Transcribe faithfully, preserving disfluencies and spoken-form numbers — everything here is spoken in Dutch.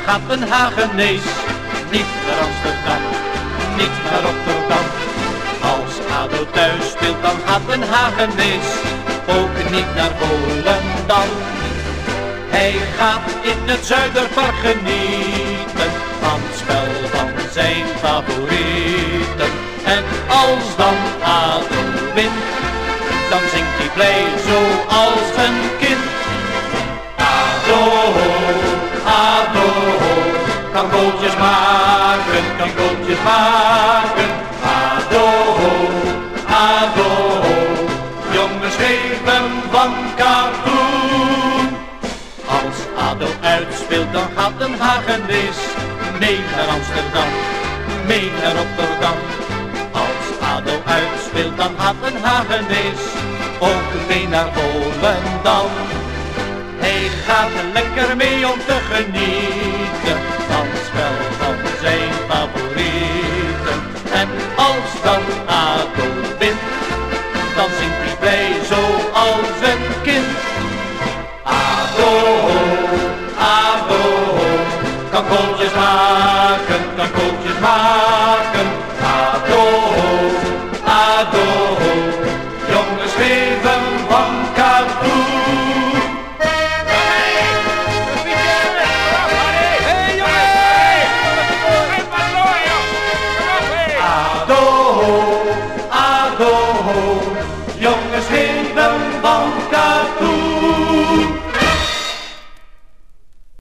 gaat een Hagenees niet naar Amsterdam, niet naar Rotterdam. Als ADO thuis speelt, dan gaat een Hagenees ook niet naar Volendam. Hij gaat in het Zuiderpark genieten van het spel van zijn favorieten. En als dan ADO wint, dan zingt hij blij zoals een kind. ADO, ADO, kan goaltjes maken, kan goaltjes maken. ADO, ADO, jongens geven van katoen. Als ADO uitspeelt, dan gaat een Hagenees mee naar Amsterdam, mee naar Rotterdam. Als ADO uitspeelt, dan gaat een Hagenees ook mee naar Volendam. Hij gaat er lekker mee om te genieten van het spel van zijn favorieten. En als dan